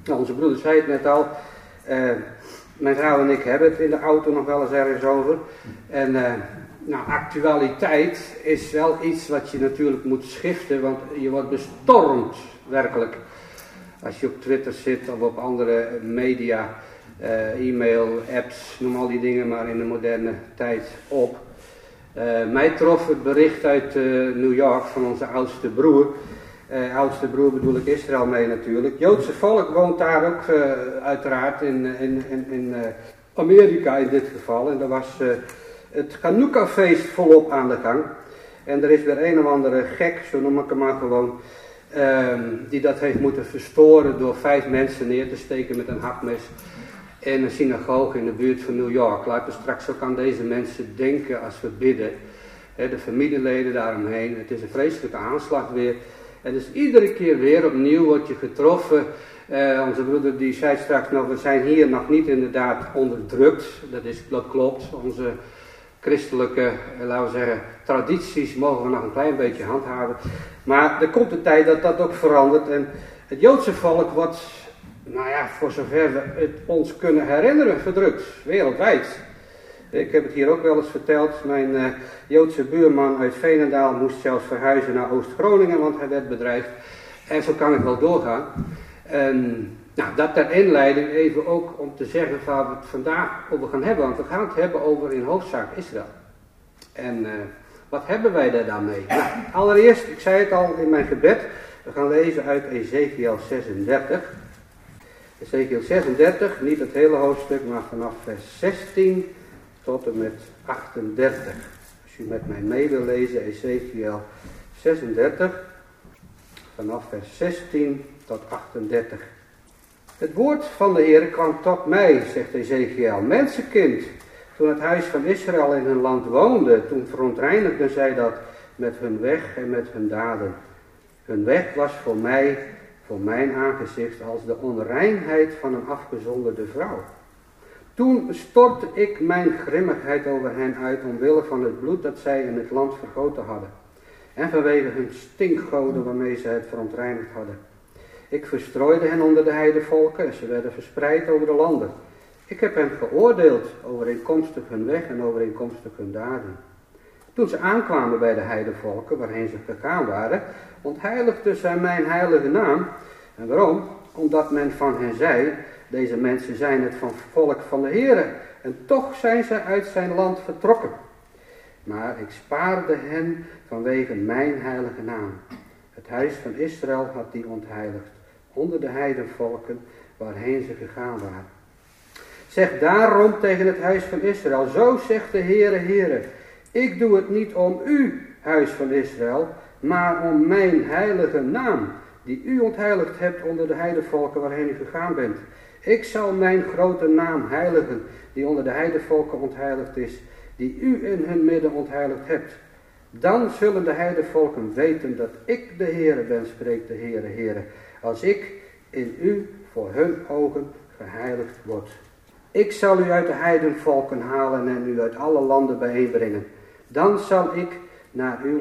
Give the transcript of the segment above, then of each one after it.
Nou, onze broeder zei het net al. Mijn vrouw en ik hebben het in de auto nog wel eens ergens over. En nou, actualiteit is wel iets wat je natuurlijk moet schiften, want je wordt bestormd, werkelijk. Als je op Twitter zit of op andere media, e-mail, apps, noem al die dingen maar in de moderne tijd op. Mij trof het bericht uit New York van onze oudste broer. Oudste broer bedoel ik Israël mee natuurlijk. Het Joodse volk woont daar ook uiteraard in Amerika in dit geval. En daar was het Chanukka-feest volop aan de gang. En er is weer een of andere gek, zo noem ik hem maar gewoon, die dat heeft moeten verstoren door 5 mensen neer te steken met een hakmes in een synagoge in de buurt van New York. Laten we straks ook aan deze mensen denken als we bidden. De familieleden daaromheen. Het is een vreselijke aanslag weer. En dus iedere keer weer opnieuw word je getroffen. Onze broeder die zei straks nog, we zijn hier nog niet inderdaad onderdrukt. Dat klopt. Onze christelijke, laten we zeggen, tradities mogen we nog een klein beetje handhaven. Maar er komt een tijd dat dat ook verandert. En het Joodse volk wordt, nou ja, voor zover we het ons kunnen herinneren, verdrukt. Wereldwijd. Ik heb het hier ook wel eens verteld. Mijn Joodse buurman uit Veenendaal moest zelfs verhuizen naar Oost-Groningen, want hij werd bedreigd. En zo kan ik wel doorgaan. Nou, dat ter inleiding even ook om te zeggen waar we het vandaag over gaan hebben. Want we gaan het hebben over in hoofdzaak Israël. En wat hebben wij daar dan mee? Nou, allereerst, ik zei het al in mijn gebed. We gaan lezen uit Ezekiel 36. Ezekiel 36, niet het hele hoofdstuk, maar vanaf vers 16 tot en met 38. Als u met mij mee wil lezen, Ezekiel 36, vanaf vers 16 tot 38. Het woord van de Heer kwam tot mij, zegt Ezekiel. Mensenkind, toen het huis van Israël in hun land woonde, toen verontreinigden zij dat met hun weg en met hun daden. Hun weg was voor mij, voor mijn aangezicht, als de onreinheid van een afgezonderde vrouw. Toen stortte ik mijn grimmigheid over hen uit omwille van het bloed dat zij in het land vergoten hadden. En vanwege hun stinkgoden waarmee ze het verontreinigd hadden. Ik verstrooide hen onder de heidevolken en ze werden verspreid over de landen. Ik heb hen geoordeeld overeenkomstig hun weg en overeenkomstig hun daden. Toen ze aankwamen bij de heidevolken waarheen ze gegaan waren, ontheiligden zij mijn heilige naam. En waarom? Omdat men van hen zei, deze mensen zijn het volk van de Heere, en toch zijn zij uit zijn land vertrokken. Maar ik spaarde hen vanwege mijn heilige naam. Het huis van Israël had die ontheiligd, onder de heidenvolken waarheen ze gegaan waren. Zeg daarom tegen het huis van Israël, zo zegt de Heere, Heere, ik doe het niet om u, huis van Israël, maar om mijn heilige naam, die u ontheiligd hebt onder de heidenvolken waarheen u gegaan bent. Ik zal mijn grote naam heiligen, die onder de heidenvolken ontheiligd is, die u in hun midden ontheiligd hebt. Dan zullen de heidenvolken weten dat ik de Heere ben, spreekt de Heere, Heere, als ik in u voor hun ogen geheiligd word. Ik zal u uit de heidenvolken halen en u uit alle landen bijeenbrengen. Dan zal ik naar uw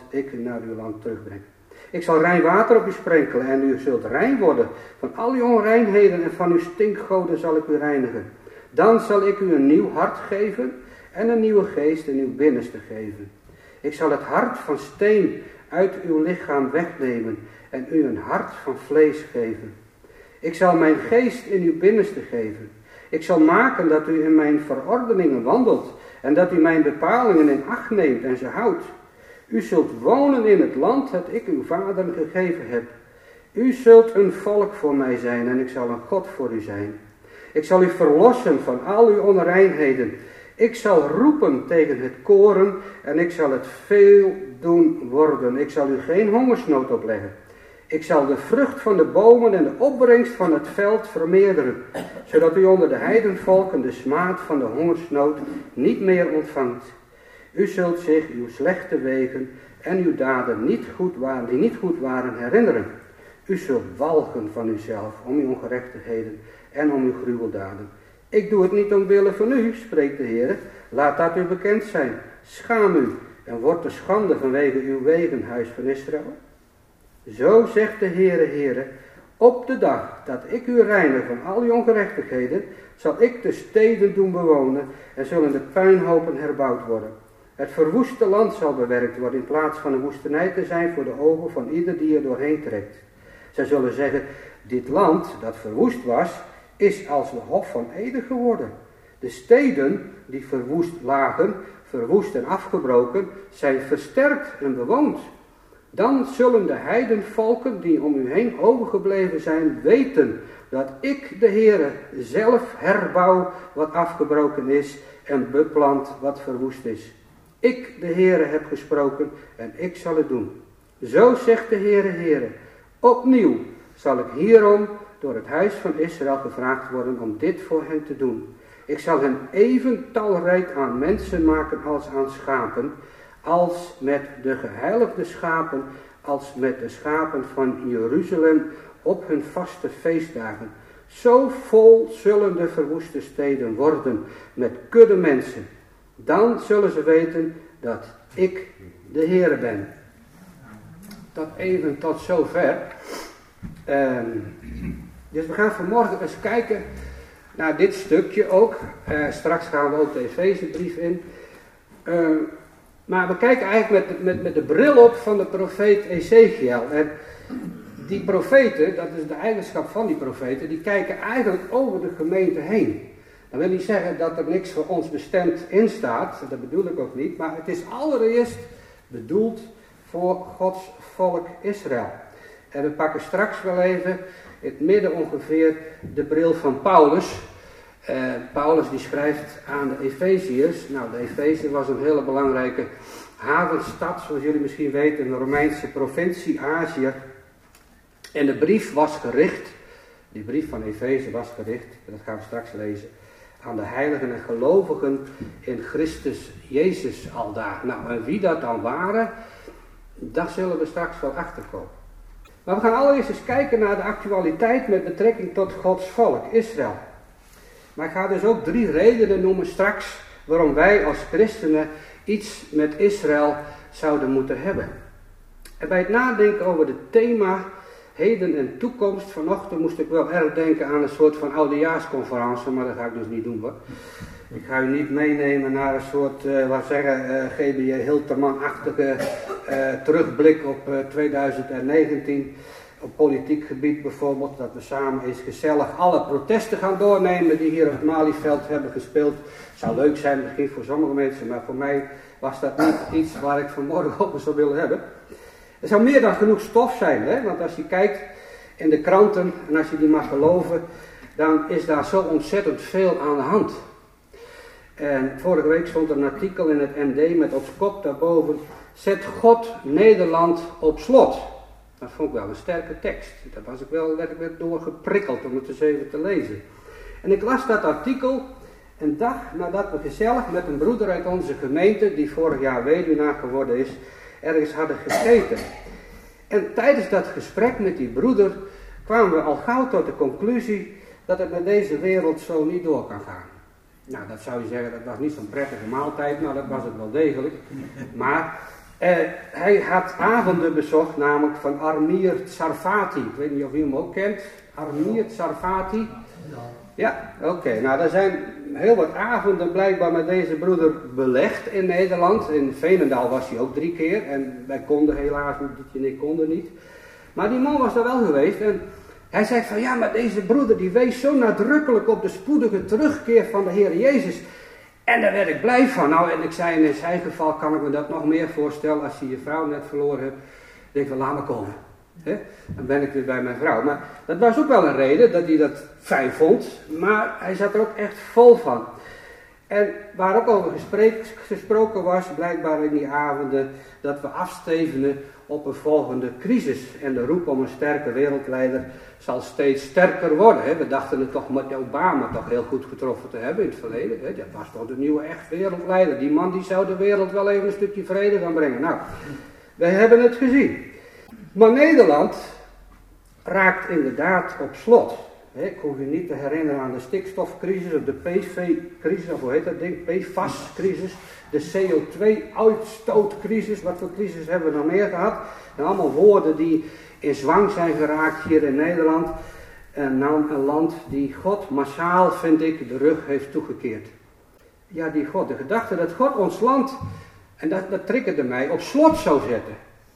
land terugbrengen. Ik zal rein water op u sprenkelen en u zult rein worden. Van al uw onreinheden en van uw stinkgoden zal ik u reinigen. Dan zal ik u een nieuw hart geven en een nieuwe geest in uw binnenste geven. Ik zal het hart van steen uit uw lichaam wegnemen en u een hart van vlees geven. Ik zal mijn geest in uw binnenste geven. Ik zal maken dat u in mijn verordeningen wandelt en dat u mijn bepalingen in acht neemt en ze houdt. U zult wonen in het land dat ik uw vaderen gegeven heb. U zult een volk voor mij zijn en ik zal een God voor u zijn. Ik zal u verlossen van al uw onreinheden. Ik zal roepen tegen het koren en ik zal het veel doen worden. Ik zal u geen hongersnood opleggen. Ik zal de vrucht van de bomen en de opbrengst van het veld vermeerderen, zodat u onder de heidenvolken de smaad van de hongersnood niet meer ontvangt. U zult zich uw slechte wegen en uw daden die niet goed waren herinneren. U zult walgen van uzelf om uw ongerechtigheden en om uw gruweldaden. Ik doe het niet omwille van u, spreekt de Heer. Laat dat u bekend zijn. Schaam u en word te schande vanwege uw wegen, huis van Israël. Zo zegt de Heere, Heere, Op de dag dat ik u reinig van al uw ongerechtigheden, zal ik de steden doen bewonen en zullen de puinhopen herbouwd worden. Het verwoeste land zal bewerkt worden in plaats van een woestenij te zijn voor de ogen van ieder die er doorheen trekt. Zij zullen zeggen, dit land dat verwoest was, is als de Hof van Eden geworden. De steden die verwoest lagen, verwoest en afgebroken, zijn versterkt en bewoond. Dan zullen de heidenvolken die om u heen overgebleven zijn weten dat ik de Heere zelf herbouw wat afgebroken is en beplant wat verwoest is. Ik de Heere heb gesproken en ik zal het doen. Zo zegt de Heere, opnieuw zal ik hierom door het huis van Israël gevraagd worden om dit voor hen te doen. Ik zal hen even talrijk aan mensen maken als aan schapen, als met de geheiligde schapen, als met de schapen van Jeruzalem op hun vaste feestdagen. Zo vol zullen de verwoeste steden worden met kudde mensen. Dan zullen ze weten dat ik de Heere ben. Dat even tot zover. Dus we gaan vanmorgen eens kijken naar dit stukje ook. Straks gaan we ook de Efezebrief in. Maar we kijken eigenlijk met de bril op van de profeet Ezekiel. En die profeten, dat is de eigenschap van die profeten, die kijken eigenlijk over de gemeente heen. Dat wil niet zeggen dat er niks voor ons bestemd in staat, dat bedoel ik ook niet, maar het is allereerst bedoeld voor Gods volk Israël. En we pakken straks wel even in het midden ongeveer de bril van Paulus. Paulus die schrijft aan de Efeziërs. Nou, de Efeze was een hele belangrijke havenstad, zoals jullie misschien weten, in de Romeinse provincie Azië. En de brief was gericht, die brief van Efeze was gericht, dat gaan we straks lezen, aan de heiligen en gelovigen in Christus Jezus aldaar. Nou, en wie dat dan waren, daar zullen we straks wel achterkomen. Maar we gaan allereerst eens kijken naar de actualiteit met betrekking tot Gods volk, Israël. Maar ik ga dus ook 3 redenen noemen straks waarom wij als christenen iets met Israël zouden moeten hebben. En bij het nadenken over het thema heden en toekomst, vanochtend moest ik wel erg denken aan een soort van oudejaarsconferentie, maar dat ga ik dus niet doen hoor. Ik ga u niet meenemen naar een soort, G.B.J. Hilterman-achtige terugblik op 2019. Op politiek gebied bijvoorbeeld, dat we samen eens gezellig alle protesten gaan doornemen die hier op het Malieveld hebben gespeeld. Zou leuk zijn misschien voor sommige mensen, maar voor mij was dat niet iets waar ik vanmorgen op zou willen hebben. Er zou meer dan genoeg stof zijn, hè? Want als je kijkt in de kranten en als je die mag geloven, dan is daar zo ontzettend veel aan de hand. En vorige week stond er een artikel in het ND met als kop daarboven, zet God Nederland op slot. Dat vond ik wel een sterke tekst. Daar was ik wel werkelijk door geprikkeld om het eens even te lezen. En ik las dat artikel een dag nadat we gezellig met een broeder uit onze gemeente, die vorig jaar weduwnaar geworden is, ergens hadden gegeten. En tijdens dat gesprek met die broeder kwamen we al gauw tot de conclusie dat het met deze wereld zo niet door kan gaan. Nou, dat zou je zeggen, dat was niet zo'n prettige maaltijd, nou dat was het wel degelijk. Maar hij had avonden bezocht, namelijk van Amir Tsarfati. Ik weet niet of u hem ook kent. Amir Tsarfati. Ja, oké. Nou, er zijn heel wat avonden blijkbaar met deze broeder belegd in Nederland. In Veenendaal was hij ook 3 keer. En wij konden helaas niet, Dietje en ik konden niet. Maar die man was daar wel geweest. En hij zei van, ja, maar deze broeder die wees zo nadrukkelijk op de spoedige terugkeer van de Heer Jezus. En daar werd ik blij van. Nou, en ik zei in zijn geval kan ik me dat nog meer voorstellen. Als je je vrouw net verloren hebt, denk ik van, laat me komen. Dan ben ik weer bij mijn vrouw. Maar dat was ook wel een reden dat hij dat fijn vond. Maar hij zat er ook echt vol van. En waar ook over gesproken was, blijkbaar in die avonden, dat we afstevenen op een volgende crisis. En de roep om een sterke wereldleider zal steeds sterker worden. We dachten het toch met Obama toch heel goed getroffen te hebben in het verleden. Dat was toch de nieuwe echt wereldleider. Die man die zou de wereld wel even een stukje vrede gaan brengen. Nou, wij hebben het gezien. Maar Nederland raakt inderdaad op slot. Ik hoef je niet te herinneren aan de stikstofcrisis of de PV-crisis, of hoe heet dat ding, PFAS-crisis, de CO2-uitstootcrisis, wat voor crisis hebben we nog meer gehad? En allemaal woorden die in zwang zijn geraakt hier in Nederland. En nou een land die God massaal, vind ik, de rug heeft toegekeerd. Ja, die God, de gedachte dat God ons land, en dat triggerde mij, op slot zou zetten.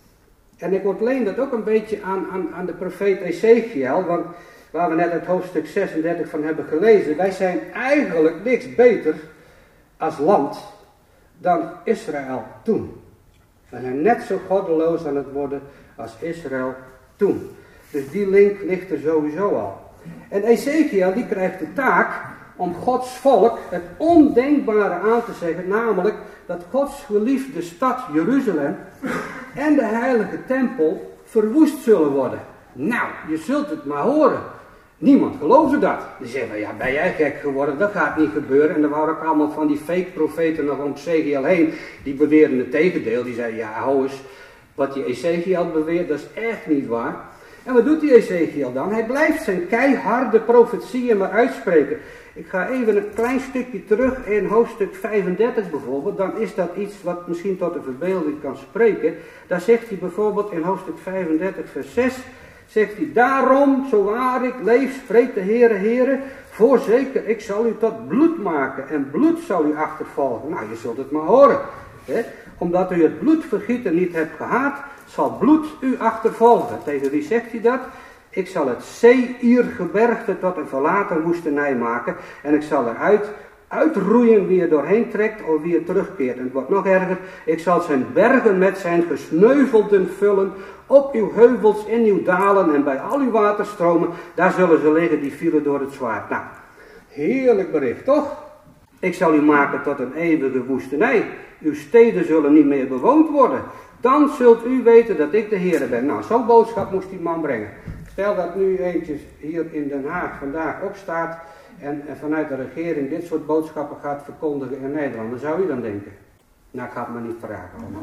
En ik ontleen dat ook een beetje aan de profeet Ezekiel, want waar we net het hoofdstuk 36 van hebben gelezen, wij zijn eigenlijk niks beter als land dan Israël toen. We zijn net zo goddeloos aan het worden als Israël toen. Dus die link ligt er sowieso al. En Ezekiel die krijgt de taak om Gods volk het ondenkbare aan te zeggen, namelijk dat Gods geliefde stad Jeruzalem en de heilige tempel verwoest zullen worden. Nou, je zult het maar horen. Niemand geloofde dat. Die zeggen, ja, ben jij gek geworden? Dat gaat niet gebeuren. En er waren ook allemaal van die fake profeten nog om Ezekiel heen. Die beweerden het tegendeel. Die zeiden, ja, hou eens, wat die Ezekiel beweert, dat is echt niet waar. En wat doet die Ezekiel dan? Hij blijft zijn keiharde profetieën maar uitspreken. Ik ga even een klein stukje terug in hoofdstuk 35 bijvoorbeeld. Dan is dat iets wat misschien tot de verbeelding kan spreken. Daar zegt hij bijvoorbeeld in hoofdstuk 35 vers 6... zegt hij, daarom, zo waar ik leef, spreekt de Heere, voorzeker, ik zal u tot bloed maken en bloed zal u achtervolgen. Nou, je zult het maar horen. Hè? Omdat u het bloedvergieten niet hebt gehaat, zal bloed u achtervolgen. Tegen wie zegt hij dat? Ik zal het Seirgebergte tot een verlaten woestenij maken en ik zal eruit uitroeien wie er doorheen trekt of wie er terugkeert. En het wordt nog erger, ik zal zijn bergen met zijn gesneuvelden vullen, op uw heuvels, in uw dalen en bij al uw waterstromen, daar zullen ze liggen die vielen door het zwaard. Nou, heerlijk bericht, toch? Ik zal u maken tot een eeuwige woestenij. Uw steden zullen niet meer bewoond worden. Dan zult u weten dat ik de Heer ben. Nou, zo'n boodschap moest die man brengen. Stel dat nu eentje hier in Den Haag vandaag opstaat en vanuit de regering dit soort boodschappen gaat verkondigen in Nederland. Dan zou u dan denken, nou, ik ga het maar niet vragen allemaal.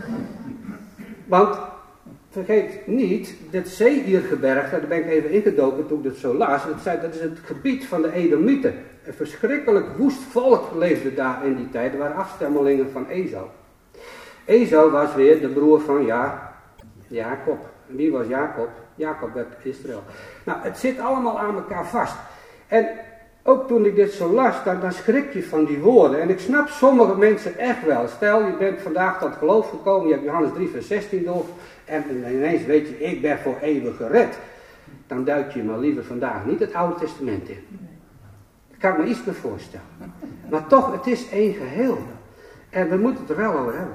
Want vergeet niet, dit Seirgebergte, daar ben ik even ingedoken toen ik het zo las. Dat is het gebied van de Edomieten. Een verschrikkelijk woest volk leefde daar in die tijd. Er waren afstammelingen van Esau. Esau was weer de broer van Jacob. En wie was Jacob? Jacob werd Israël. Nou, het zit allemaal aan elkaar vast. En ook toen ik dit zo las, dan schrik je van die woorden. En ik snap sommige mensen echt wel. Stel, je bent vandaag tot geloof gekomen, je hebt Johannes 3 vers 16 door. En ineens weet je, ik ben voor eeuwig gered. Dan duik je maar liever vandaag niet het Oude Testament in. Daar kan ik me iets meer voorstellen. Maar toch, het is één geheel. En we moeten het er wel over hebben.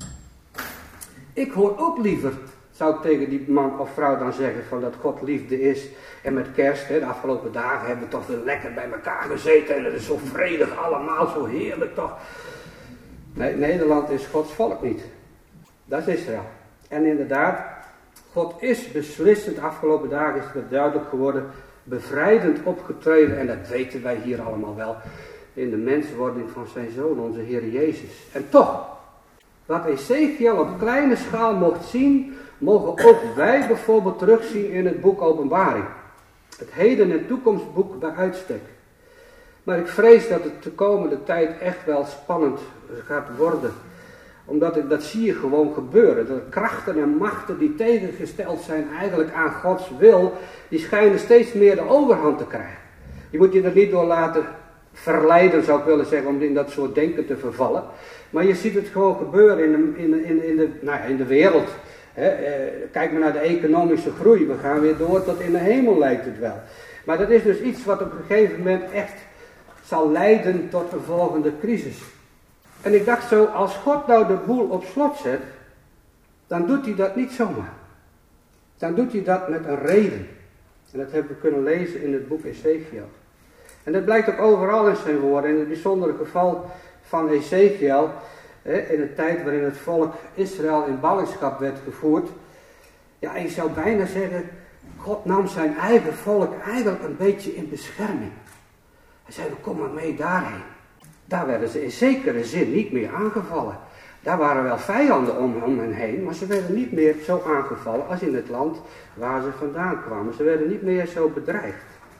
Ik hoor ook liever, zou ik tegen die man of vrouw dan zeggen, van dat God liefde is. En met kerst, de afgelopen dagen hebben we toch weer lekker bij elkaar gezeten. En het is zo vredig allemaal, zo heerlijk toch. Nee, Nederland is Gods volk niet. Dat is Israël. En inderdaad, God is beslissend, de afgelopen dagen is het duidelijk geworden, bevrijdend opgetreden. En dat weten wij hier allemaal wel. In de menswording van zijn Zoon, onze Heer Jezus. En toch, wat Ezekiel op kleine schaal mocht zien, mogen ook wij bijvoorbeeld terugzien in het boek Openbaring. Het heden- en toekomstboek bij uitstek. Maar ik vrees dat het de komende tijd echt wel spannend gaat worden. Omdat dat zie je gewoon gebeuren. Dat krachten en machten die tegengesteld zijn eigenlijk aan Gods wil, die schijnen steeds meer de overhand te krijgen. Je moet je er niet door laten verleiden, zou ik willen zeggen, om in dat soort denken te vervallen. Maar je ziet het gewoon gebeuren in de wereld. Kijk maar naar de economische groei. We gaan weer door tot in de hemel, lijkt het wel. Maar dat is dus iets wat op een gegeven moment echt zal leiden tot een volgende crisis. En ik dacht zo, als God nou de boel op slot zet, dan doet hij dat niet zomaar. Dan doet hij dat met een reden. En dat hebben we kunnen lezen in het boek Ezekiel. En dat blijkt ook overal in zijn woorden. In het bijzondere geval van Ezekiel, in een tijd waarin het volk Israël in ballingschap werd gevoerd. Ja, je zou bijna zeggen, God nam zijn eigen volk eigenlijk een beetje in bescherming. Hij zei, kom maar mee daarheen. Daar werden ze in zekere zin niet meer aangevallen. Daar waren wel vijanden om hen heen, maar ze werden niet meer zo aangevallen als in het land waar ze vandaan kwamen. Ze werden niet meer zo bedreigd.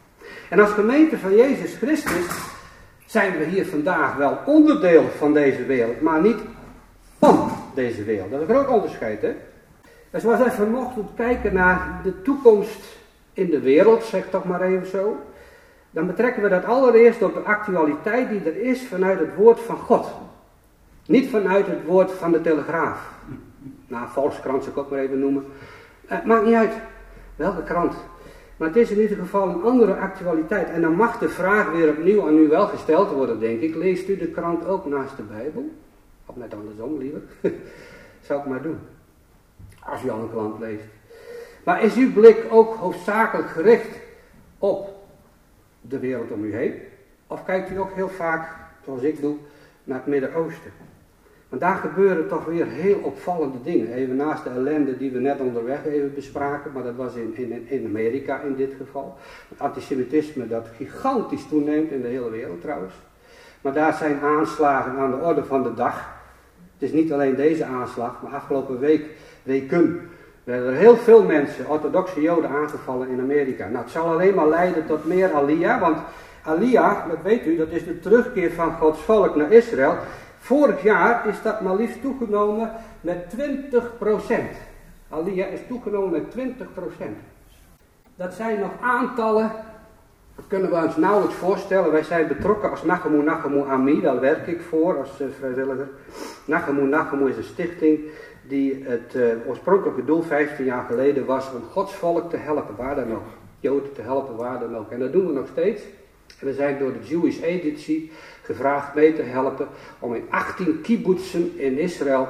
En als gemeente van Jezus Christus zijn we hier vandaag wel onderdeel van deze wereld, maar niet van deze wereld. Dat is een groot onderscheid, hè? Dus we zijn vanochtend kijken naar de toekomst in de wereld, zeg toch maar even zo. Dan betrekken we dat allereerst op de actualiteit die er is vanuit het woord van God. Niet vanuit het woord van de Telegraaf. Nou, Volkskrant zou ik ook maar even noemen. Maakt niet uit welke krant. Maar het is in ieder geval een andere actualiteit. En dan mag de vraag weer opnieuw aan u wel gesteld worden, denk ik. Leest u de krant ook naast de Bijbel? Of net andersom, liever. Zou ik maar doen. Als u al een krant leest. Maar is uw blik ook hoofdzakelijk gericht op de wereld om u heen? Of kijkt u ook heel vaak, zoals ik doe, naar het Midden-Oosten? Want daar gebeuren toch weer heel opvallende dingen. Even naast de ellende die we net onderweg even bespraken, maar dat was in Amerika in dit geval. Het antisemitisme dat gigantisch toeneemt in de hele wereld trouwens. Maar daar zijn aanslagen aan de orde van de dag. Het is niet alleen deze aanslag, maar afgelopen weken werden er heel veel mensen, orthodoxe Joden, aangevallen in Amerika. Nou, het zal alleen maar leiden tot meer Aliyah, want Aliyah, dat weet u, dat is de terugkeer van Gods volk naar Israël. Vorig jaar is dat maar liefst toegenomen met 20%. Aliyah is toegenomen met 20%. Dat zijn nog aantallen, dat kunnen we ons nauwelijks voorstellen. Wij zijn betrokken als Nachemu Ami, daar werk ik voor als vrijwilliger. Nachemu is een stichting die het oorspronkelijke doel 15 jaar geleden was om Gods volk te helpen, waar dan ook. Joden te helpen, waar dan ook. En dat doen we nog steeds. En we zijn door de Jewish Agency gevraagd mee te helpen om in 18 kibbutzen in Israël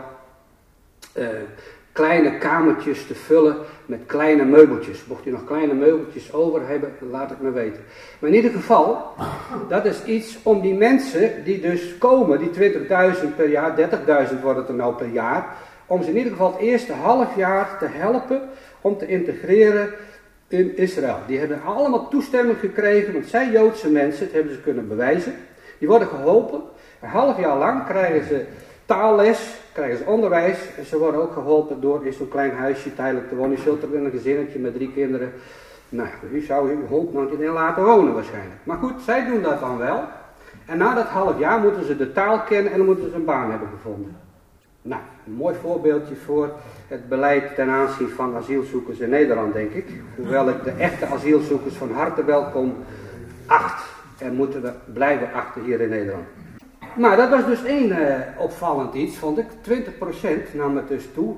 kleine kamertjes te vullen met kleine meubeltjes. Mocht u nog kleine meubeltjes over hebben, laat het me weten. Maar in ieder geval, dat is iets om die mensen die dus komen, die 20.000 per jaar, 30.000 wordt het er nou per jaar, om ze in ieder geval het eerste half jaar te helpen om te integreren in Israël. Die hebben allemaal toestemming gekregen, want zij Joodse mensen, dat hebben ze kunnen bewijzen. Die worden geholpen. Een half jaar lang krijgen ze taalles, krijgen ze onderwijs. En ze worden ook geholpen door in zo'n klein huisje tijdelijk te wonen. Je zult er in een gezinnetje met 3 kinderen. Nou ja, u zou uw hond nooit in laten wonen waarschijnlijk. Maar goed, zij doen dat dan wel. En na dat half jaar moeten ze de taal kennen en dan moeten ze een baan hebben gevonden. Nou, een mooi voorbeeldje voor het beleid ten aanzien van asielzoekers in Nederland, denk ik. Hoewel ik de echte asielzoekers van harte welkom acht. En moeten we blijven achter hier in Nederland. Maar dat was dus één opvallend iets, vond ik. 20% nam het dus toe.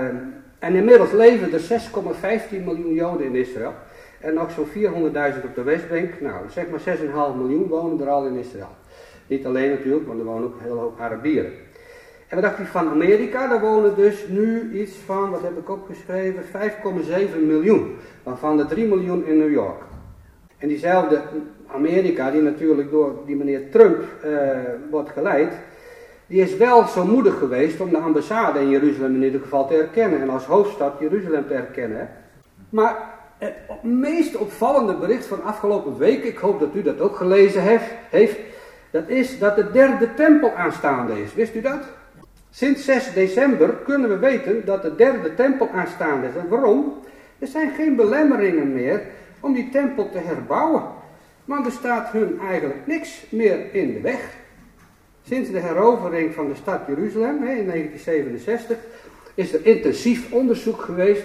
En inmiddels leven er 6,15 miljoen Joden in Israël. En nog zo'n 400.000 op de Westbank. Nou, zeg maar 6,5 miljoen wonen er al in Israël. Niet alleen natuurlijk, want er wonen ook een hele hoop Arabieren. En wat dacht u van Amerika? Daar wonen dus nu iets van, wat heb ik opgeschreven, 5,7 miljoen. Waarvan de 3 miljoen in New York. En diezelfde Amerika, die natuurlijk door die meneer Trump wordt geleid, die is wel zo moedig geweest om de ambassade in Jeruzalem in ieder geval te erkennen. En als hoofdstad Jeruzalem te erkennen. Maar het meest opvallende bericht van afgelopen week, ik hoop dat u dat ook gelezen heeft, dat is dat de 3e tempel aanstaande is. Wist u dat? Sinds 6 december kunnen we weten dat de 3e tempel aanstaande is. En waarom? Er zijn geen belemmeringen meer om die tempel te herbouwen. Want er staat hun eigenlijk niks meer in de weg. Sinds de herovering van de stad Jeruzalem in 1967 is er intensief onderzoek geweest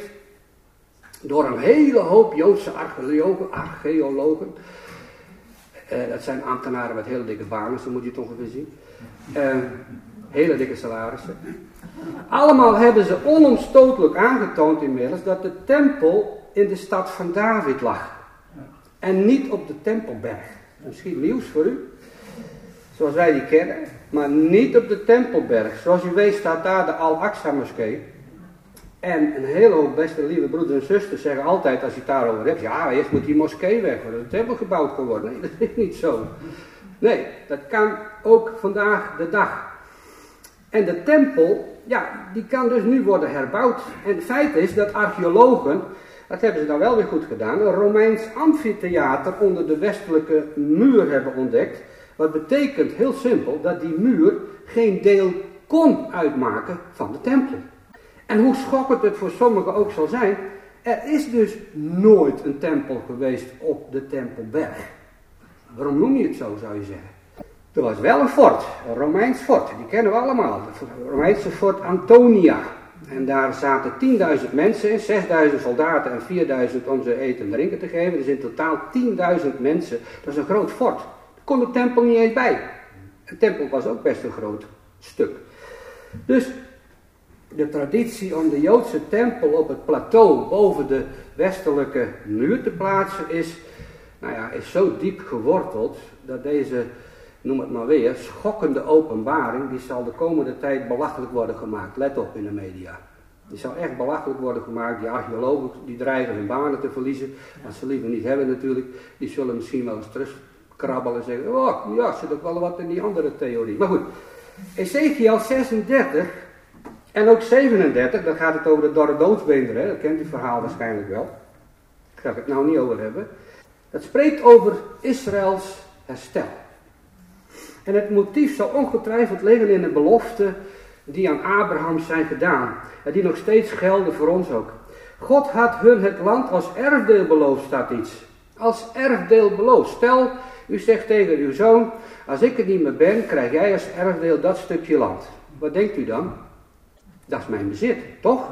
door een hele hoop Joodse archeologen. Dat zijn ambtenaren met hele dikke banen, zo moet je het ongeveer zien. Hele dikke salarissen. Allemaal hebben ze onomstotelijk aangetoond inmiddels dat de tempel in de stad van David lag. En niet op de Tempelberg. Misschien nieuws voor u, zoals wij die kennen, maar niet op de Tempelberg. Zoals u weet staat daar de Al-Aqsa moskee. En een hele hoop beste lieve broeders en zusters zeggen altijd als je het daarover hebt, ja, eerst moet die moskee weg worden, de tempel gebouwd kan worden. Nee, dat is niet zo. Nee, dat kan ook vandaag de dag. En de tempel, ja, die kan dus nu worden herbouwd. En het feit is dat archeologen, dat hebben ze dan wel weer goed gedaan, een Romeins amfitheater onder de westelijke muur hebben ontdekt. Wat betekent heel simpel dat die muur geen deel kon uitmaken van de tempel. En hoe schokkend het voor sommigen ook zal zijn, er is dus nooit een tempel geweest op de Tempelberg. Waarom noem je het zo, zou je zeggen? Er was wel een fort, een Romeins fort, die kennen we allemaal. Het Romeinse fort Antonia. En daar zaten 10.000 mensen in, 6.000 soldaten en 4.000 om ze eten en drinken te geven. Dus in totaal 10.000 mensen. Dat is een groot fort. Daar kon de tempel niet eens bij. De tempel was ook best een groot stuk. Dus de traditie om de Joodse tempel op het plateau boven de westelijke muur te plaatsen is zo diep geworteld dat deze, noem het maar weer, schokkende openbaring, die zal de komende tijd belachelijk worden gemaakt. Let op in de media. Die zal echt belachelijk worden gemaakt. Die archeologen die dreigen hun banen te verliezen, wat ze liever niet hebben natuurlijk. Die zullen misschien wel eens terugkrabbelen en zeggen, oh ja, zit ook wel wat in die andere theorie. Maar goed, Ezekiel 36 en ook 37, dan gaat het over de dorre doodsbeenderen, dat kent u verhaal waarschijnlijk wel. Daar ga ik het nou niet over hebben. Dat spreekt over Israëls herstel. En het motief zal ongetwijfeld liggen in de beloften die aan Abraham zijn gedaan. En die nog steeds gelden voor ons ook. God had hun het land als erfdeel beloofd, staat iets. Als erfdeel beloofd. Stel, u zegt tegen uw zoon, als ik er niet meer ben, krijg jij als erfdeel dat stukje land. Wat denkt u dan? Dat is mijn bezit, toch?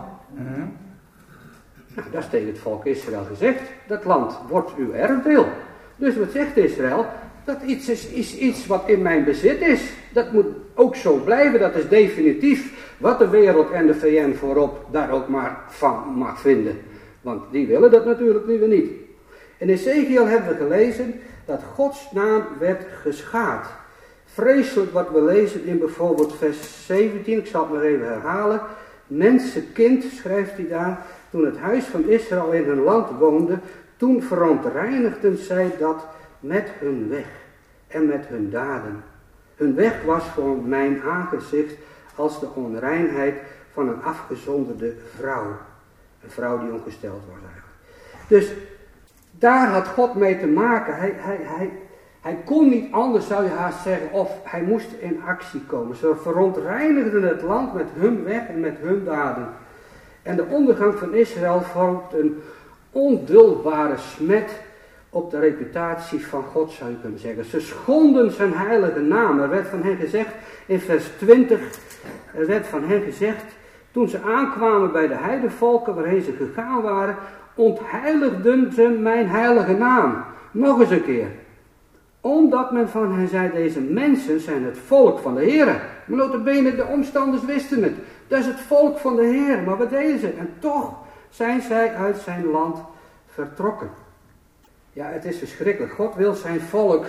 Nou, dat is tegen het volk Israël gezegd. Dat land wordt uw erfdeel. Dus wat zegt Israël? Dat is iets wat in mijn bezit is. Dat moet ook zo blijven. Dat is definitief wat de wereld en de VN voorop daar ook maar van mag vinden. Want die willen dat natuurlijk liever niet. In Ezekiel hebben we gelezen dat Gods naam werd geschaad. Vreselijk wat we lezen in bijvoorbeeld vers 17. Ik zal het maar even herhalen. Mensenkind, schrijft hij daar. Toen het huis van Israël in hun land woonde, toen verontreinigden zij dat met hun weg en met hun daden. Hun weg was voor mijn aangezicht als de onreinheid van een afgezonderde vrouw. Een vrouw die ongesteld was eigenlijk. Dus daar had God mee te maken. Hij kon niet anders, zou je haast zeggen, of hij moest in actie komen. Ze verontreinigden het land met hun weg en met hun daden. En de ondergang van Israël vormt een onduldbare smet op de reputatie van God, zou je kunnen zeggen. Ze schonden zijn heilige naam. Er werd van hen gezegd, in vers 20, er werd van hen gezegd, toen ze aankwamen bij de heidevolken waarheen ze gegaan waren, ontheiligden ze mijn heilige naam. Nog eens een keer. Omdat men van hen zei, deze mensen zijn het volk van de Heer. Maar nota bene, de omstanders wisten het. Dat is het volk van de Heer. Maar wat deden ze? En toch zijn zij uit zijn land vertrokken. Ja, het is verschrikkelijk. God wil zijn volk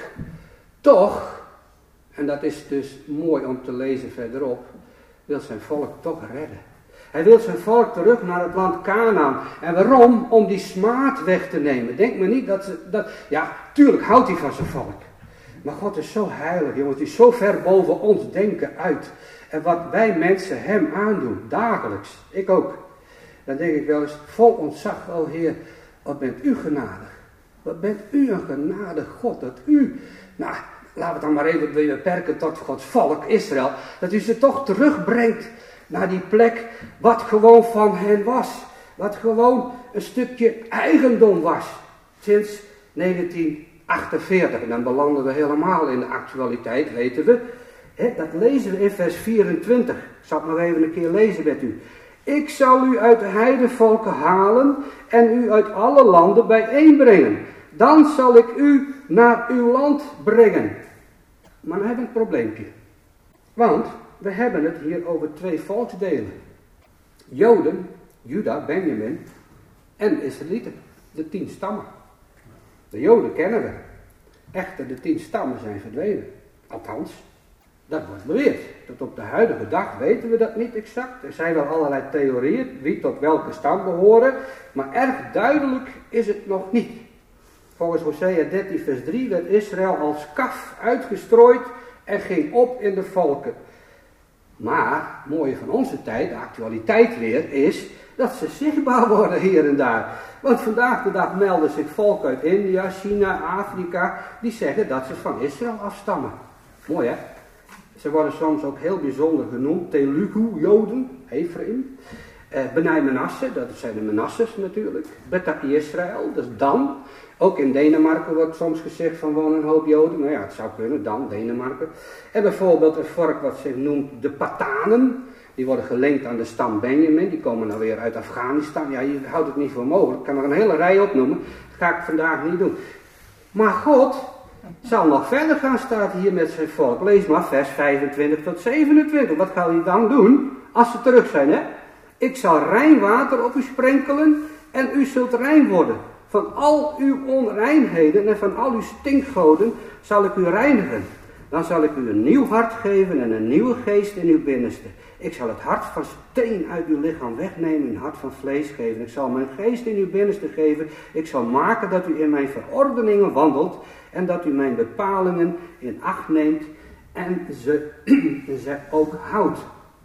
toch, en dat is dus mooi om te lezen verderop, wil zijn volk toch redden. Hij wil zijn volk terug naar het land Kanaan. En waarom? Om die smaad weg te nemen. Denk maar niet ja, tuurlijk houdt hij van zijn volk. Maar God is zo heilig, jongens. Die is zo ver boven ons denken uit. En wat wij mensen hem aandoen, dagelijks. Ik ook. Dan denk ik wel eens, vol ontzag, o Heer, wat bent u genadig. Wat bent u een genadig God. Dat u, nou, laten we het dan maar even beperken tot Gods volk, Israël. Dat u ze toch terugbrengt naar die plek wat gewoon van hen was. Wat gewoon een stukje eigendom was. Sinds 1948. En dan belanden we helemaal in de actualiteit, weten we. Dat lezen we in vers 24. Ik zal het nog even een keer lezen met u. Ik zal u uit de heidevolken halen en u uit alle landen bijeenbrengen. Dan zal ik u naar uw land brengen. Maar dan hebben we een probleempje. Want we hebben het hier over 2 volksdelen. Joden, Juda, Benjamin en Israëlieten. De 10 stammen. De Joden kennen we. Echter, de 10 stammen zijn verdwenen. Althans, dat wordt beweerd. Tot op de huidige dag weten we dat niet exact. Er zijn wel allerlei theorieën wie tot welke stam behoren. Maar erg duidelijk is het nog niet. Volgens Hosea 13 vers 3 werd Israël als kaf uitgestrooid en ging op in de volken. Maar, het mooie van onze tijd, de actualiteit weer, is dat ze zichtbaar worden hier en daar. Want vandaag de dag melden zich volken uit India, China, Afrika, die zeggen dat ze van Israël afstammen. Mooi hè? Ze worden soms ook heel bijzonder genoemd, Telugu-Joden, Ephraim. Benai Manasse, dat zijn de Manasses natuurlijk. Beta Israël, dat is Dan. Ook in Denemarken wordt soms gezegd van wonen een hoop Joden. Nou ja, het zou kunnen dan, Denemarken. En bijvoorbeeld een volk wat zich noemt de Patanen. Die worden gelinkt aan de stam Benjamin. Die komen nou weer uit Afghanistan. Ja, je houdt het niet voor mogelijk. Ik kan er een hele rij opnoemen. Dat ga ik vandaag niet doen. Maar God zal nog verder gaan, staat hier met zijn volk. Lees maar vers 25 tot 27. Wat gaat hij dan doen als ze terug zijn, hè? Ik zal rein water op u sprenkelen en u zult rein worden. Van al uw onreinheden en van al uw stinkgoden zal ik u reinigen. Dan zal ik u een nieuw hart geven en een nieuwe geest in uw binnenste. Ik zal het hart van steen uit uw lichaam wegnemen, een hart van vlees geven. Ik zal mijn geest in uw binnenste geven. Ik zal maken dat u in mijn verordeningen wandelt en dat u mijn bepalingen in acht neemt en ze ook houdt.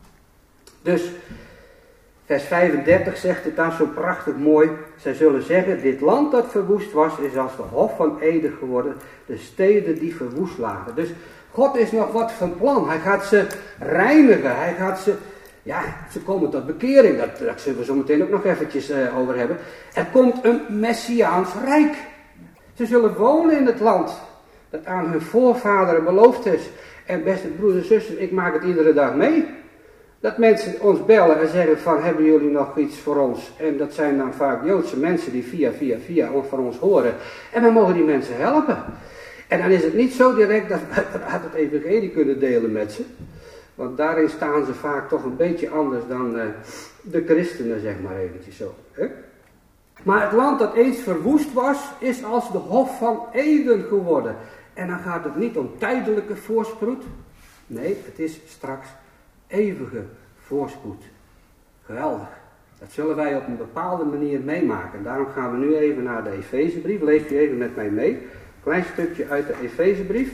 Dus vers 35 zegt het dan zo prachtig mooi. Zij zullen zeggen, dit land dat verwoest was, is als de hof van Eden geworden. De steden die verwoest lagen. Dus God is nog wat van plan. Hij gaat ze reinigen. Hij gaat ze, ja, ze komen tot bekering. Daar zullen we zo meteen ook nog eventjes over hebben. Er komt een Messiaans Rijk. Ze zullen wonen in het land dat aan hun voorvaderen beloofd is. En beste broeders en zusters, ik maak het iedere dag mee. Dat mensen ons bellen en zeggen van, hebben jullie nog iets voor ons? En dat zijn dan vaak Joodse mensen die via van ons horen. En dan mogen die mensen helpen. En dan is het niet zo direct dat we uiteraard het evangelie kunnen delen met ze. Want daarin staan ze vaak toch een beetje anders dan de christenen, zeg maar eventjes zo. Hè? Maar het land dat eens verwoest was, is als de hof van Eden geworden. En dan gaat het niet om tijdelijke voorspoed. Nee, het is straks eeuwige voorspoed. Geweldig. Dat zullen wij op een bepaalde manier meemaken. Daarom gaan we nu even naar de Efezebrief. Lees u even met mij mee. Klein stukje uit de Efezebrief.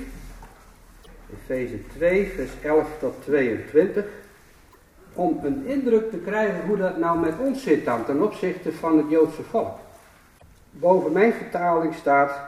Efeze 2, vers 11 tot 22. Om een indruk te krijgen hoe dat nou met ons zit dan, ten opzichte van het Joodse volk. Boven mijn vertaling staat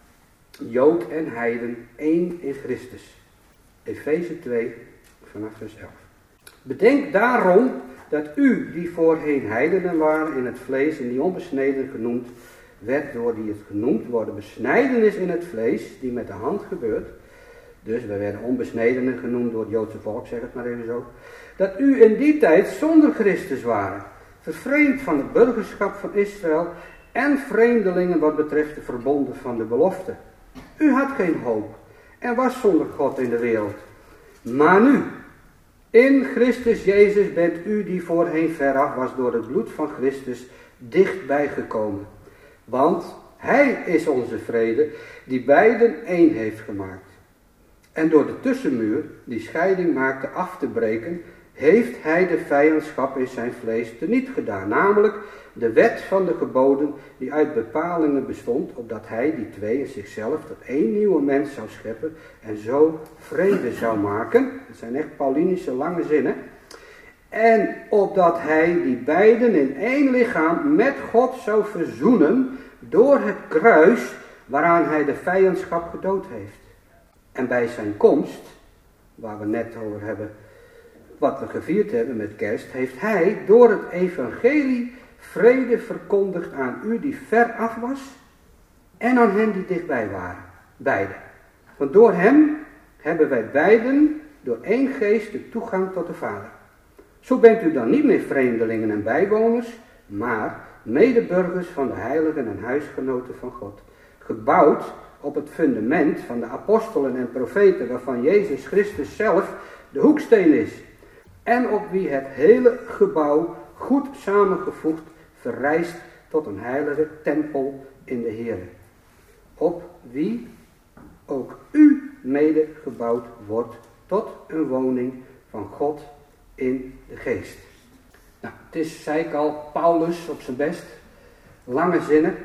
Jood en heiden één in Christus. Efeze 2, vanaf vers 11. Bedenk daarom dat u, die voorheen heidenen waren in het vlees en die onbesneden genoemd werd door die het genoemd worden besnijdenis in het vlees, die met de hand gebeurt. Dus we werden onbesnedenen genoemd door het Joodse volk, zeg het maar even zo. Dat u in die tijd zonder Christus waren, vervreemd van het burgerschap van Israël en vreemdelingen wat betreft de verbonden van de belofte. U had geen hoop en was zonder God in de wereld. Maar nu, in Christus Jezus bent u die voorheen veraf was door het bloed van Christus dichtbij gekomen. Want hij is onze vrede die beiden één heeft gemaakt. En door de tussenmuur die scheiding maakte af te breken, heeft hij de vijandschap in zijn vlees teniet gedaan. Namelijk de wet van de geboden die uit bepalingen bestond, opdat hij die twee in zichzelf tot één nieuwe mens zou scheppen en zo vrede zou maken. Dat zijn echt Paulinische lange zinnen. En opdat hij die beiden in één lichaam met God zou verzoenen door het kruis waaraan hij de vijandschap gedood heeft. En bij zijn komst, waar we net over hebben, wat we gevierd hebben met kerst, heeft hij door het evangelie vrede verkondigd aan u die ver af was en aan hen die dichtbij waren. Beide. Want door hem hebben wij beiden door één geest de toegang tot de Vader. Zo bent u dan niet meer vreemdelingen en bijwoners, maar medeburgers van de heiligen en huisgenoten van God. Gebouwd op het fundament van de apostelen en profeten, waarvan Jezus Christus zelf de hoeksteen is. En op wie het hele gebouw goed samengevoegd verrijst tot een heilige tempel in de Heer. Op wie ook u mede gebouwd wordt tot een woning van God in de geest. Nou, het is, zei ik al, Paulus op zijn best. Lange zinnen.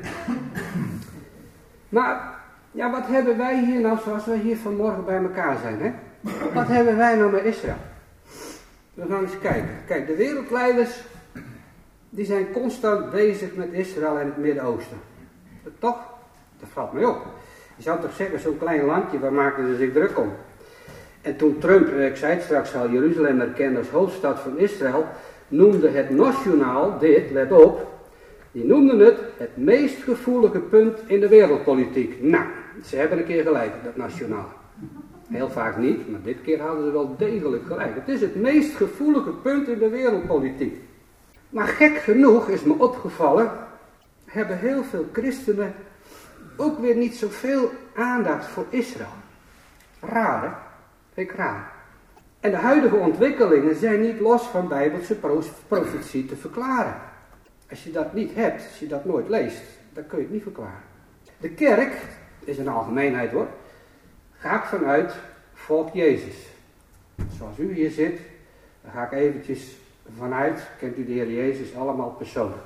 Maar, ja, wat hebben wij hier nou, zoals we hier vanmorgen bij elkaar zijn, hè? Wat hebben wij nou met Israël? We gaan eens kijken. Kijk, de wereldleiders, die zijn constant bezig met Israël en het Midden-Oosten. Toch? Dat valt mij op. Je zou toch zeggen, zo'n klein landje, waar maken ze zich druk om? En toen Trump, ik zei het straks al, Jeruzalem erkende als hoofdstad van Israël, noemde het Nationaal dit, let op, Die noemden het meest gevoelige punt in de wereldpolitiek. Nou, ze hebben een keer gelijk, dat nationaal. Heel vaak niet, maar dit keer hadden ze wel degelijk gelijk. Het is het meest gevoelige punt in de wereldpolitiek. Maar gek genoeg is me opgevallen, hebben heel veel christenen ook weer niet zoveel aandacht voor Israël. Raar, hè? Vind ik raar. En de huidige ontwikkelingen zijn niet los van bijbelse profetie te verklaren. Als je dat niet hebt, als je dat nooit leest, dan kun je het niet verklaren. De kerk, is een algemeenheid hoor, ga ik vanuit volk Jezus. Zoals u hier zit, daar ga ik eventjes vanuit, kent u de Heer Jezus allemaal persoonlijk.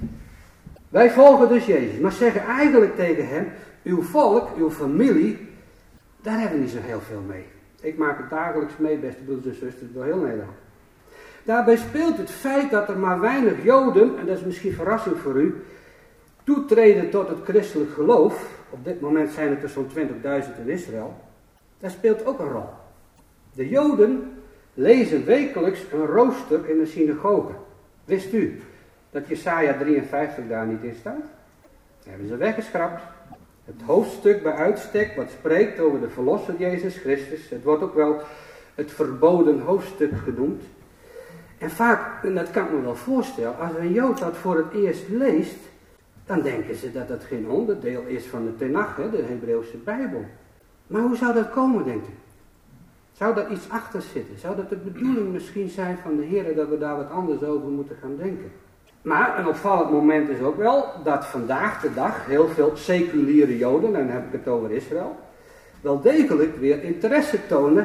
Wij volgen dus Jezus, maar zeggen eigenlijk tegen hem, uw volk, uw familie, daar hebben we niet zo heel veel mee. Ik maak het dagelijks mee, beste broeders en zusters, door heel Nederland. Daarbij speelt het feit dat er maar weinig Joden, en dat is misschien verrassing voor u, toetreden tot het christelijk geloof. Op dit moment zijn het er zo'n 20.000 in Israël. Dat speelt ook een rol. De Joden lezen wekelijks een rooster in de synagoge. Wist u dat Jesaja 53 daar niet in staat? Dat hebben ze weggeschrapt. Het hoofdstuk bij uitstek wat spreekt over de verlosser Jezus Christus. Het wordt ook wel het verboden hoofdstuk genoemd. En vaak, en dat kan ik me wel voorstellen, als een Jood dat voor het eerst leest, dan denken ze dat dat geen onderdeel is van de Tenach, de Hebreeuwse Bijbel. Maar hoe zou dat komen, denkt u? Zou daar iets achter zitten? Zou dat de bedoeling misschien zijn van de Heer dat we daar wat anders over moeten gaan denken? Maar een opvallend moment is ook wel dat vandaag de dag heel veel seculiere Joden, en dan heb ik het over Israël, wel degelijk weer interesse tonen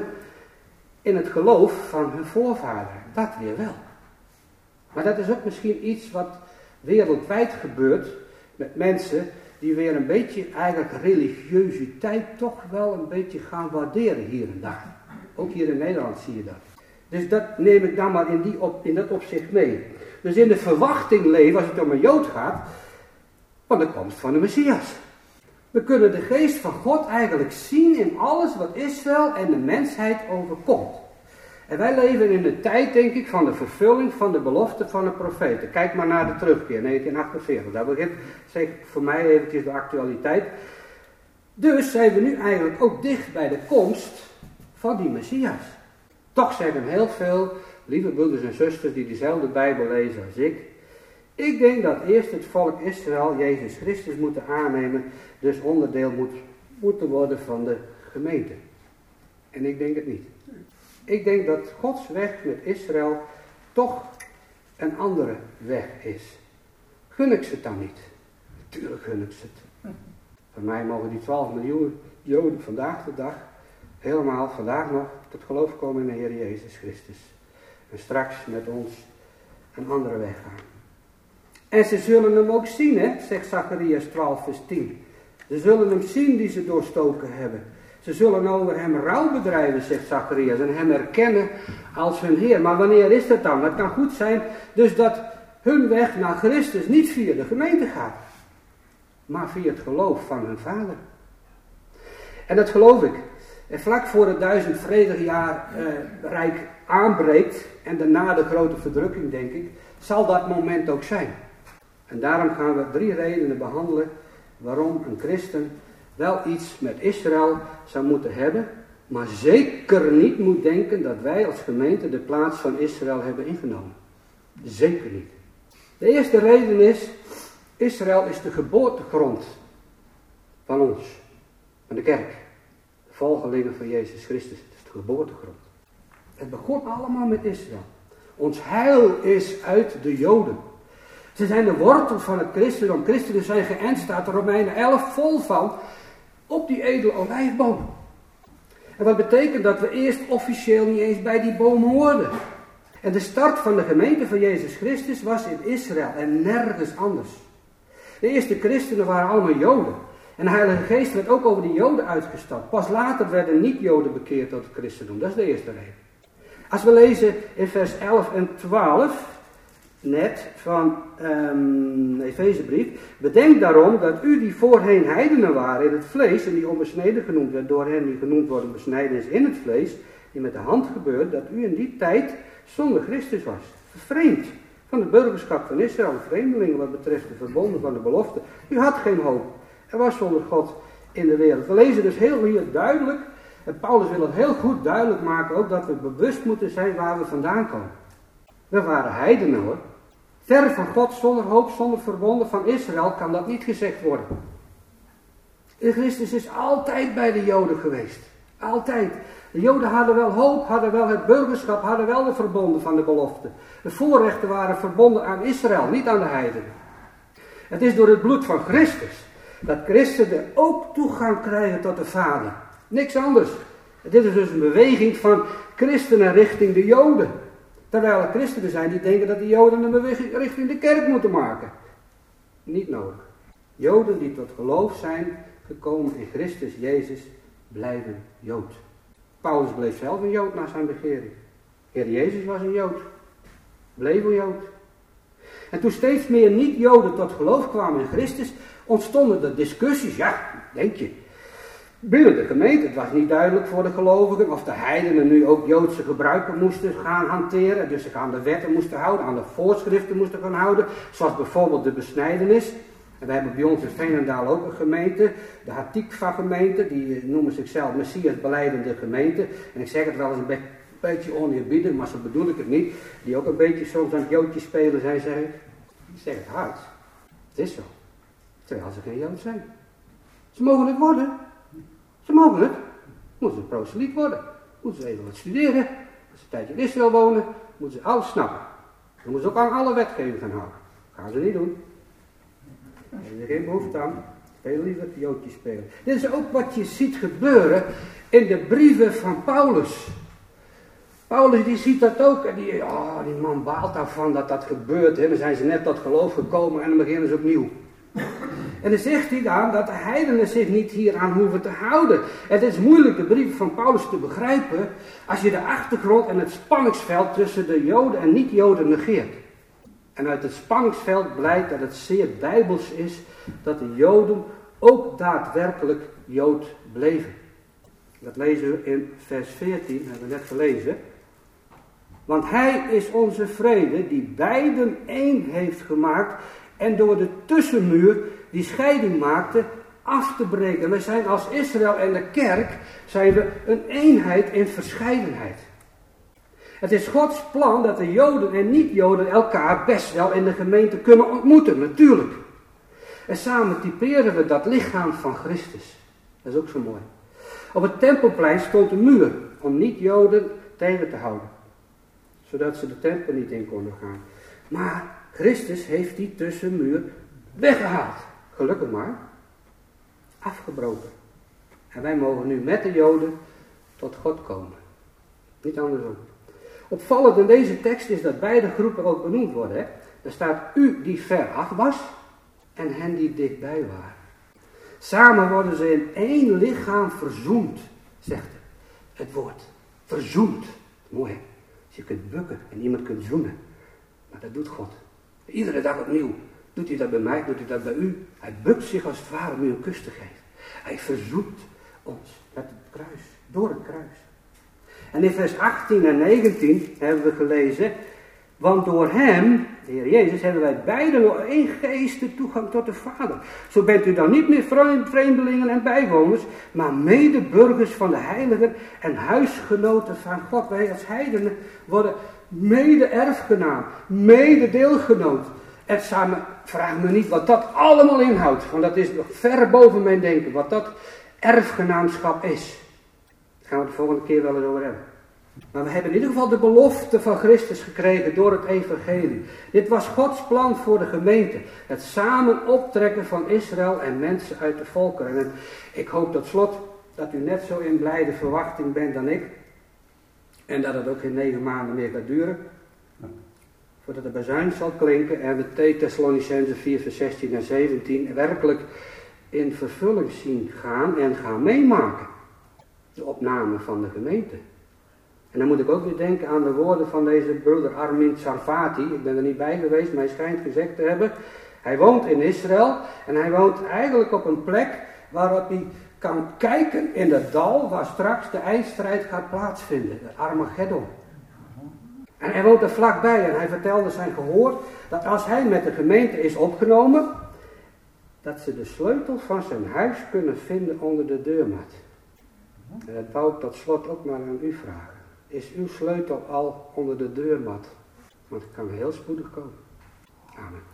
in het geloof van hun voorvader. Dat weer wel. Maar dat is ook misschien iets wat wereldwijd gebeurt met mensen die weer een beetje eigenlijk religiositeit toch wel een beetje gaan waarderen hier en daar. Ook hier in Nederland zie je dat. Dus dat neem ik dan maar in dat opzicht mee. Dus in de verwachting leven, als het om een Jood gaat, van de komst van de Messias. We kunnen de geest van God eigenlijk zien in alles wat Israël en de mensheid overkomt. En wij leven in de tijd, denk ik, van de vervulling van de belofte van de profeten. Kijk maar naar de terugkeer, 1948. Daar begint zeker voor mij eventjes de actualiteit. Dus zijn we nu eigenlijk ook dicht bij de komst van die Messias. Toch zeggen heel veel lieve broeders en zusters die dezelfde Bijbel lezen als ik. Ik denk dat eerst het volk Israël Jezus Christus moeten aannemen, dus onderdeel moeten worden van de gemeente. En ik denk het niet. Ik denk dat Gods weg met Israël toch een andere weg is. Gun ik ze het dan niet? Natuurlijk gun ik ze het. Voor mij mogen die 12 miljoen Joden vandaag de dag helemaal vandaag nog tot geloof komen in de Heer Jezus Christus. En straks met ons een andere weg gaan. En ze zullen hem ook zien, hè, zegt Zacharias 12 vers 10. Ze zullen hem zien die ze doorstoken hebben. Ze zullen over hem rouw bedrijven, zegt Zacharias, en hem erkennen als hun Heer. Maar wanneer is dat dan? Het kan goed zijn dus dat hun weg naar Christus niet via de gemeente gaat, maar via het geloof van hun vader. En dat geloof ik. En vlak voor het 1000 vredig jaar rijk aanbreekt, en daarna de grote verdrukking, denk ik, zal dat moment ook zijn. En daarom gaan we 3 redenen behandelen waarom een christen wel iets met Israël zou moeten hebben, maar zeker niet moet denken dat wij als gemeente de plaats van Israël hebben ingenomen. Zeker niet. De eerste reden is, Israël is de geboortegrond van ons, van de kerk. De volgelingen van Jezus Christus, het is de geboortegrond. Het begon allemaal met Israël. Ons heil is uit de Joden. Ze zijn de wortel van het christendom. Christenen zijn geënt, staat de Romeinen 11 vol van, op die edele olijfboom. En wat betekent dat we eerst officieel niet eens bij die boom hoorden. En de start van de gemeente van Jezus Christus was in Israël en nergens anders. De eerste christenen waren allemaal Joden. En de Heilige Geest werd ook over de Joden uitgestort. Pas later werden niet-Joden bekeerd tot het christendom. Dat is de eerste reden. Als we lezen in vers 11 en 12... net van Efezebrief. Bedenk daarom dat u die voorheen heidenen waren in het vlees en die onbesneden genoemd werd door hen die genoemd worden besnijdenis in het vlees, die met de hand gebeurt, dat u in die tijd zonder Christus was. Vervreemd van het burgerschap van Israël, een vreemdeling wat betreft de verbonden van de belofte. U had geen hoop. Er was zonder God in de wereld. We lezen dus heel hier duidelijk, en Paulus wil het heel goed duidelijk maken ook, dat we bewust moeten zijn waar we vandaan komen. We waren heidenen hoor. Ver van God, zonder hoop, zonder verbonden van Israël kan dat niet gezegd worden. En Christus is altijd bij de Joden geweest. Altijd. De Joden hadden wel hoop, hadden wel het burgerschap, hadden wel de verbonden van de belofte. De voorrechten waren verbonden aan Israël, niet aan de heidenen. Het is door het bloed van Christus dat christenen ook toegang krijgen tot de Vader. Niks anders. Dit is dus een beweging van christenen richting de Joden. Terwijl er christenen zijn die denken dat de Joden een beweging richting de kerk moeten maken. Niet nodig. Joden die tot geloof zijn gekomen in Christus Jezus blijven Jood. Paulus bleef zelf een Jood na zijn bekering. Heer Jezus was een Jood. Bleef een Jood. En toen steeds meer niet-Joden tot geloof kwamen in Christus, ontstonden er discussies. Ja, denk je. Binnen de gemeente, het was niet duidelijk voor de gelovigen of de heidenen nu ook Joodse gebruiken moesten gaan hanteren. Dus zich aan de wetten moesten houden, aan de voorschriften moesten gaan houden. Zoals bijvoorbeeld de besnijdenis. En we hebben bij ons in Veenendaal ook een gemeente, de Hatikva-gemeente, die noemen zichzelf Messias belijdende gemeente. En ik zeg het wel eens een beetje oneerbiedig, maar zo bedoel ik het niet. Die ook een beetje soms aan het Joodje spelen zijn, zeg ik. Ik zeg het hard. Het is zo. Terwijl ze geen Jood zijn. Ze mogen het worden. Ze mogen het. Moeten ze proseliet worden. Moeten ze even wat studeren. Als ze een tijdje in Israël wonen, moeten ze alles snappen. Dan moeten ze ook aan alle wetgeving gaan houden. Gaan ze niet doen. Daar heb je geen behoefte aan. Veel liever het Joodje spelen. Dit is ook wat je ziet gebeuren in de brieven van Paulus. Paulus die ziet dat ook en die man baalt daarvan dat dat gebeurt. Hè. Dan zijn ze net tot geloof gekomen en dan beginnen ze opnieuw. En dan zegt hij dan dat de heidenen zich niet hieraan hoeven te houden. Het is moeilijk de brieven van Paulus te begrijpen als je de achtergrond en het spanningsveld tussen de Joden en niet-Joden negeert. En uit het spanningsveld blijkt dat het zeer bijbels is dat de Joden ook daadwerkelijk Jood bleven. Dat lezen we in vers 14, hebben we net gelezen. Want hij is onze vrede die beiden één heeft gemaakt en door de tussenmuur die scheiding maakte af te breken. We zijn als Israël en de kerk zijn we een eenheid in verscheidenheid. Het is Gods plan dat de Joden en niet-Joden elkaar best wel in de gemeente kunnen ontmoeten, natuurlijk. En samen typeren we dat lichaam van Christus. Dat is ook zo mooi. Op het Tempelplein stond een muur om niet-Joden tegen te houden. Zodat ze de tempel niet in konden gaan. Maar Christus heeft die tussenmuur weggehaald. Gelukkig maar. Afgebroken. En wij mogen nu met de Joden tot God komen. Niet andersom. Opvallend in deze tekst is dat beide groepen ook benoemd worden. Hè? Er staat u die ver af was en hen die dichtbij waren. Samen worden ze in één lichaam verzoend, zegt hij. Het woord verzoend. Mooi hè. Dus je kunt bukken en iemand kunt zoenen. Maar dat doet God. Iedere dag opnieuw. Doet hij dat bij mij, doet hij dat bij u. Hij bukt zich als het ware om u een kus te geven. Hij verzoent ons met het kruis. Door het kruis. En in vers 18 en 19 hebben we gelezen. Want door hem, de Heer Jezus, hebben wij beiden door één geest de toegang tot de Vader. Zo bent u dan niet meer vreemdelingen en bijwoners, maar medeburgers van de heiligen en huisgenoten van God. Wij als heidenen worden mede-erfgenaam, mede-deelgenoot. En samen vraag me niet wat dat allemaal inhoudt, want dat is nog ver boven mijn denken, wat dat erfgenaamschap is. Daar gaan we het de volgende keer wel eens over hebben. Maar we hebben in ieder geval de belofte van Christus gekregen door het evangelie. Dit was Gods plan voor de gemeente. Het samen optrekken van Israël en mensen uit de volkeren. En ik hoop tot slot dat u net zo in blijde verwachting bent dan ik. En dat het ook geen 9 maanden meer gaat duren. Voordat de bazuin zal klinken en we 2 Thessalonicenzen 4 vers 16 en 17 werkelijk in vervulling zien gaan en gaan meemaken. De opname van de gemeente. En dan moet ik ook weer denken aan de woorden van deze broeder Armin Tsarfati. Ik ben er niet bij geweest, maar hij schijnt gezegd te hebben. Hij woont in Israël en hij woont eigenlijk op een plek waarop hij kan kijken in het dal waar straks de eindstrijd gaat plaatsvinden. Het Armageddon. En hij woont er vlakbij en hij vertelde zijn gehoor dat als hij met de gemeente is opgenomen, dat ze de sleutel van zijn huis kunnen vinden onder de deurmat. En dat wou ik tot slot ook maar aan u vragen. Is uw sleutel al onder de deurmat? Want het kan heel spoedig komen. Amen.